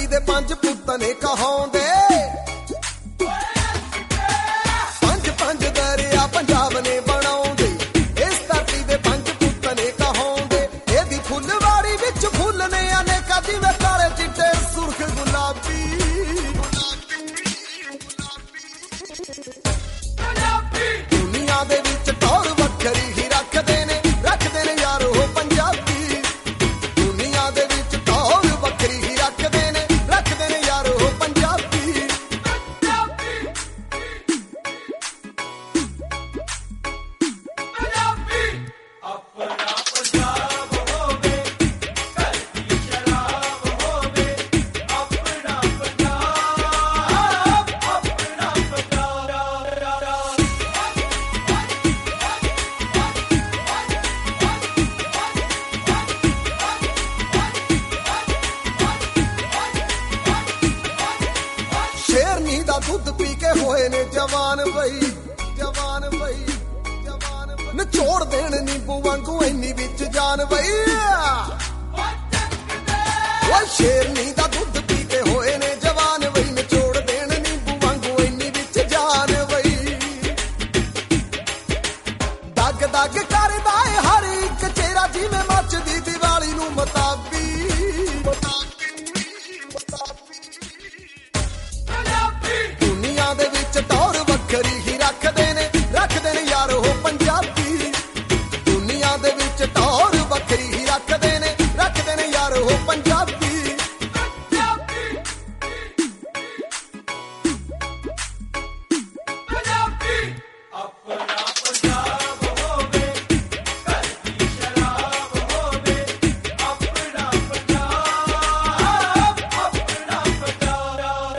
ਧਰਤੀ ਦੇ 5 ਪੁੱਤ ਨੇ ਕਹਾਉਂਦੇ, 5 ਦਰਿਆ ਪੰਜਾਬ ਨੇ ਬਣਾਉਂਦੇ। ਇਸ ਧਰਤੀ ਦੇ 5 ਪੁੱਤ ਨੇ ਕਹਾਉਂਦੇ, ਇਹਦੀ ਫੁੱਲਵਾੜੀ ਵਿੱਚ ਫੁੱਲ ਨੇ ਅਨੇਕਾਂ, ਜਿਵੇਂ ਕਾਲੇ ਚਿੱਟੇ ਸੁਰਖ ਗੁਲਾਬੀ। ਦੁਨੀਆ ਦੇ ਵਿੱਚ ਟੌਰ ਵੱਖਰੀ ਹੀ ਰੱਖਦੇ ਨੇ ਯਾਰ ਉਹ ਪੰਜਾਬੀ। ਦੁਨੀਆ ਦੇ ਵਿੱਚ ਟੌਰ ਵੱਖਰੀ ਹੀ ਰੱਖਦੇ ਨੇ ਯਾਰ ਉਹ ਪੰਜਾਬੀ। ਆਪਣਾ ਪੰਜਾਬ ਹੋਵੇ, ਘਰ ਦੀ ਸ਼ਰਾਬ ਹੋਵੇ, ਆਪਣਾ ਪੰਜਾਬ, ਆਪਣਾ ਪੰਜਾਬ। ਸ਼ੇਰਨੀ ਦਾ ਦੁੱਧ ਪੀ ਕੇ ਹੋਏ ਨੇ ਜਵਾਨ ਬਈ, ਜਵਾਨ ਬਈ, ਜਵਾਨ ਬਈ। ਨਿਚੋੜ ਦੇਣ ਨਿੰਬੂ ਵਾਂਗੂ ਇੰਨੀ ਵਿੱਚ ਜਾਨ ਬਈ। ਓਏ ਸ਼ੇਰਨੀ ਦਾ ਦੁੱਧ ਪੀ ਕੇ ਹੋਏ ਨੇ ਜਵਾਨ ਬਈ, ਨਿਚੋੜ ਦੇਣ ਨਿੰਬੂ ਵਾਂਗੂ ਇੰਨੀ ਵਿੱਚ ਜਾਨ ਬਈ। ਦਗ ਦਗ ਕਰਦਾ ਏ ਹਰ ਇੱਕ ਚਿਹਰਾ, ਜਿਵੇਂ ਮੱਚਦੀ ਦੀਵਾਲੀ ਨੂੰ ਮਤਾਬੀ। ਦੁਨੀਆ ਦੇ ਵਿੱਚ ਟੌਰ ਵੱਖਰੀ ਹੀ ਰੱਖਦੇ ਨੇ ਯਾਰ ਉਹ ਪੰਜਾਬੀ। ਦੁਨੀਆ ਦੇ ਵਿੱਚ ਟੌਰ ਵੱਖਰੀ ਹੀ ਰੱਖਦੇ ਨੇ ਯਾਰ ਉਹ ਪੰਜਾਬੀ। ਆਪਣਾ ਪੰਜਾਬ ਹੋਵੇ, ਘਰ ਦੀ ਸ਼ਰਾਬ ਹੋਵੇ, ਆਪਣਾ ਪੰਜਾਬ, ਆਪਣਾ ਪੰਜਾਬ।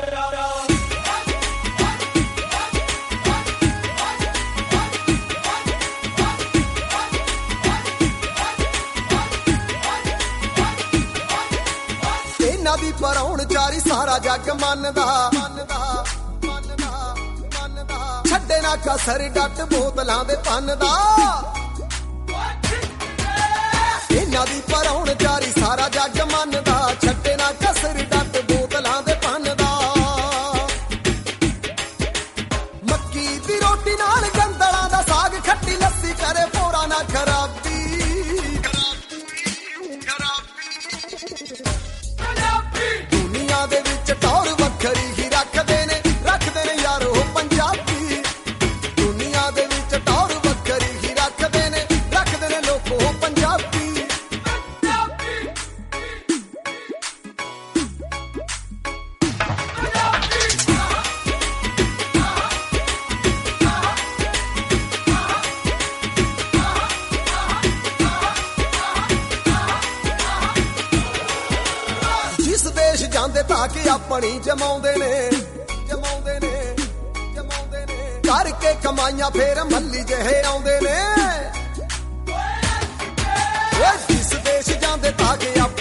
ਇਹਨਾਂ ਦੀ ਪਰਾਹੁਣਚਾਰੀ ਸਾਰਾ ਜੱਗ ਮੰਨਦਾ, ਛੱਡੇ ਨਾ ਕਸਰ ਡੱਟ ਬੋਤਲਾਂ ਦੇ ਪੰਨ ਦਾ। ਇਹਨਾਂ ਦੀ ਪਰਾਹੁਣਚਾਰੀ ਸਾਰਾ ਜੱਗ ਮੰਨਦਾ, ਛੱਡੇ ਨਾ ਕਸਰ ਡੱਟ ਬੋਤਲਾਂ ਦੇ ਪੰਨ ਦਾ। ਮੱਕੀ ਦੀ ਰੋਟੀ ਨਾਲ ਗੰਦਲਾਂ ਦਾ ਸਾਗ, ਖੱਟੀ ਲੱਸੀ ਕਰੇ ਪੋਰਾ ਨਾ ਖਰਾਬੀ। ਦੁਨੀਆ ਦੇ ਵਿੱਚ ਟੌਰ ਵੱਖਰੀ ਹੀ ਰੱਖਦੇ ਨੇ ਯਾਰ ਉਹ ਪੰਜਾਬੀ। ਦੁਨੀਆ ਦੇ ਵਿੱਚ ਟੌਰ ਵੱਖਰੀ ਹੀ ਰੱਖਦੇ ਨੇ ਲੋਕ ਉਹ ਪੰਜਾਬੀ। ਜਿਸ ਦੇਸ਼ ਜਾਂਦੇ ਤਾਂ ਕਿ ਆਪਣੀ ਜਮਾਉਂਦੇ ਨੇ ਕਰਕੇ ਕਮਾਈਆਂ ਫੇਰ ਮੱਲੀ ਜਿਹੇ ਆਉਂਦੇ ਨੇ। ਜਿਸ ਦੇਸ਼ ਜਾਂਦੇ ਤਾਂ ਕਿ